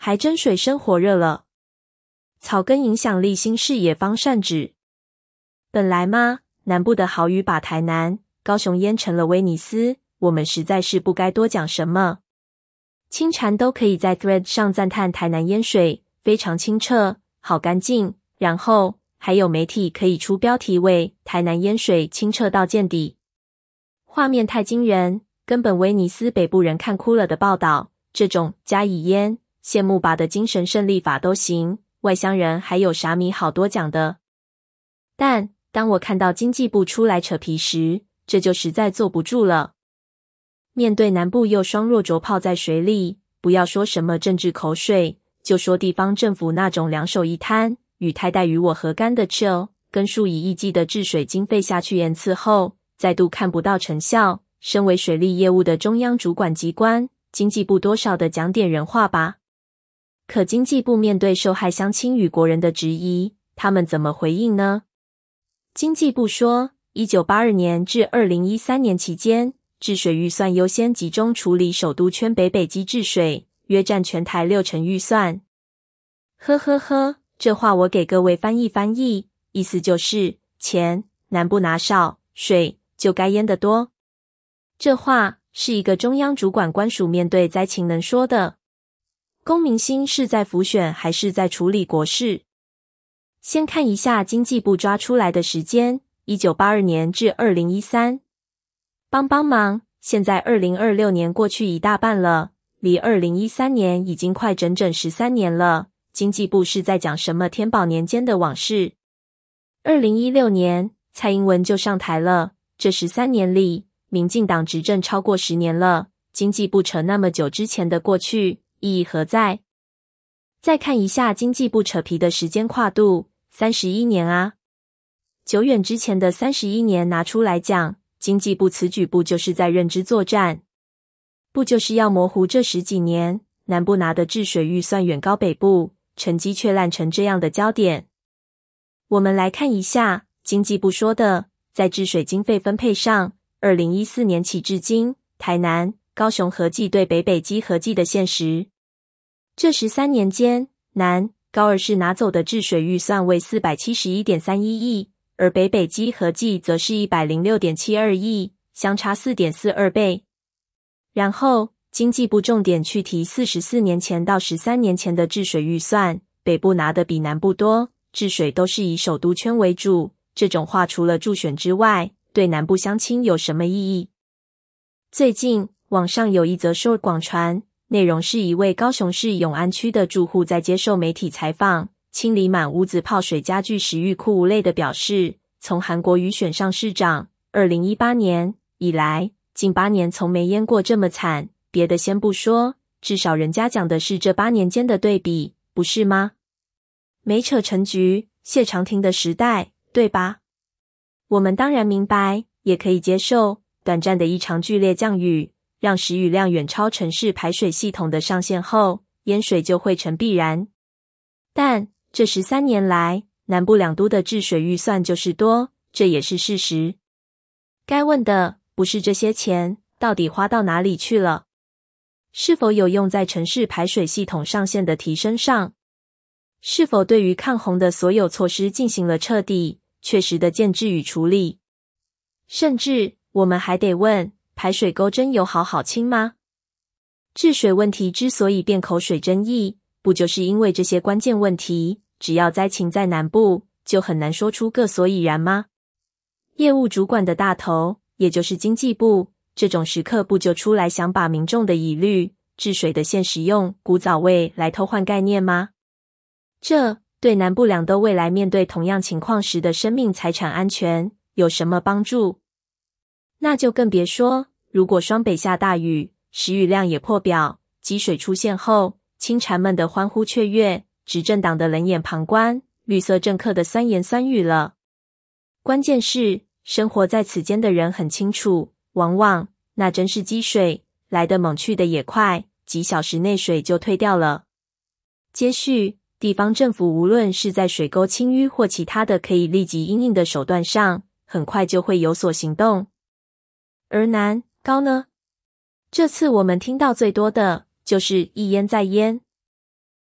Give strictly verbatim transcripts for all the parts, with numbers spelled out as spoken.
还真水深火热了。草根影响力新视野方善指。本来嘛，南部的好雨把台南、高雄淹成了威尼斯，我们实在是不该多讲什么。清禅都可以在 Thread 上赞叹台南淹水非常清澈，好干净，然后还有媒体可以出标题为台南淹水清澈到见底。画面太惊人，根本威尼斯北部人看哭了的报道，这种加以淹、羡慕拔的精神胜利法都行，外乡人还有啥米好多讲的？但当我看到经济部出来扯皮时，这就实在坐不住了。面对南部又双弱着泡在水里，不要说什么政治口水，就说地方政府那种两手一摊，与太待与我何干的 chill， 跟数以亿计的治水经费下去延次后，再度看不到成效。身为水利业务的中央主管机关，经济部多少的讲点人话吧。可经济部面对受害乡亲与国人的质疑，他们怎么回应呢？经济部说，一九八二年至二零一三年期间，治水预算优先集中处理首都圈北北基治水，约占全台六成预算。呵呵呵，这话我给各位翻译翻译，意思就是钱南部拿少，水就该淹得多。这话是一个中央主管官署面对灾情能说的。公民心是在浮选还是在处理国事？先看一下经济部抓出来的时间，一九八二年至二零一三。帮帮忙，现在二零二六年过去一大半了，离二零一三年已经快整整十三年了。经济部是在讲什么天宝年间的往事？二零一六年蔡英文就上台了，这十三年里民进党执政超过十年了，经济部扯那么久之前的过去，意义何在？再看一下经济部扯皮的时间跨度，三十一年啊！久远之前的三十一年拿出来讲，经济部此举不就是在认知作战？不就是要模糊这十几年南部拿的治水预算远高北部，成绩却烂成这样的焦点？我们来看一下经济部说的，在治水经费分配上，二零一四年起至今，台南、高雄合计对北北基合计的现实。这十三年间，南、高二市拿走的治水预算为 四百七十一点三一亿，而北北基合计则是 一百零六点七二亿，相差 四点四二倍。然后，经济部重点去提四十四年前到十三年前的治水预算，北部拿的比南部多，治水都是以首都圈为主，这种话除了助选之外，对南部乡亲有什么意义？最近网上有一则说广传，内容是一位高雄市永安区的住户在接受媒体采访，清理满屋子泡水家具时欲哭无泪的表示，从韩国瑜选上市长二零一八年以来，近八年从没淹过这么惨，别的先不说，至少人家讲的是这八年间的对比，不是吗？没扯成局，谢长廷的时代，对吧？我们当然明白，也可以接受，短暂的一场剧烈降雨，让时雨量远超城市排水系统的上限后，淹水就会成必然。但这十三年来，南部两都的治水预算就是多，这也是事实。该问的不是这些钱到底花到哪里去了，是否有用在城市排水系统上限的提升上，是否对于抗洪的所有措施进行了彻底、确实的建制与处理。甚至我们还得问，排水沟真有好好清吗？治水问题之所以变口水争议，不就是因为这些关键问题，只要灾情在南部，就很难说出个所以然吗？业务主管的大头，也就是经济部，这种时刻不就出来想把民众的疑虑、治水的现实用古早味来偷换概念吗？这对南部两都未来面对同样情况时的生命财产安全有什么帮助？那就更别说，如果双北下大雨，时雨量也破表，积水出现后，清禅们的欢呼雀跃，执政党的冷眼旁观，绿色政客的酸言酸语了。关键是，生活在此间的人很清楚，往往那真是积水，来得猛去的也快，几小时内水就退掉了。接续，地方政府无论是在水沟清淤或其他的可以立即因应的手段上，很快就会有所行动。而南、高呢？这次我们听到最多的就是一淹再淹。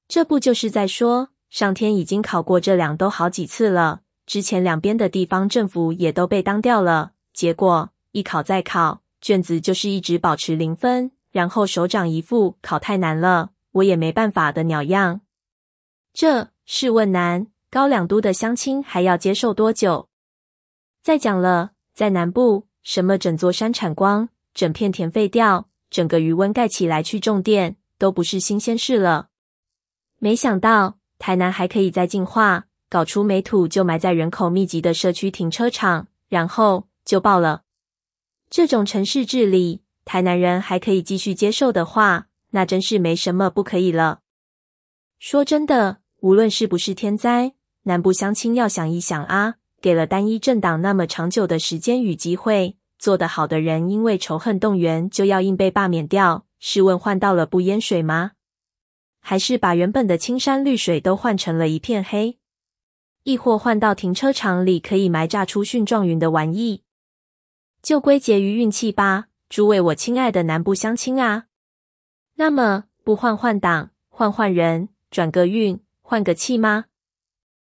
这不就是在说，上天已经考过这两都好几次了，之前两边的地方政府也都被当掉了，结果一考再考，卷子就是一直保持零分，然后首长一副考太难了，我也没办法的鸟样。这试问南高两都的乡亲还要接受多久？再讲了，在南部，什么整座山产光，整片田废掉，整个渔温盖起来去种电，都不是新鲜事了。没想到台南还可以再进化，搞出没土就埋在人口密集的社区停车场，然后就爆了。这种城市治理，台南人还可以继续接受的话，那真是没什么不可以了。说真的，无论是不是天灾，南部乡亲要想一想啊，给了单一政党那么长久的时间与机会，做得好的人因为仇恨动员就要硬被罢免掉，试问换到了不淹水吗？还是把原本的青山绿水都换成了一片黑？亦或换到停车场里可以埋炸出蕈状云的玩意？就归结于运气吧，诸位我亲爱的南部乡亲啊。那么不换换党，换换人，转个运，换个气吗？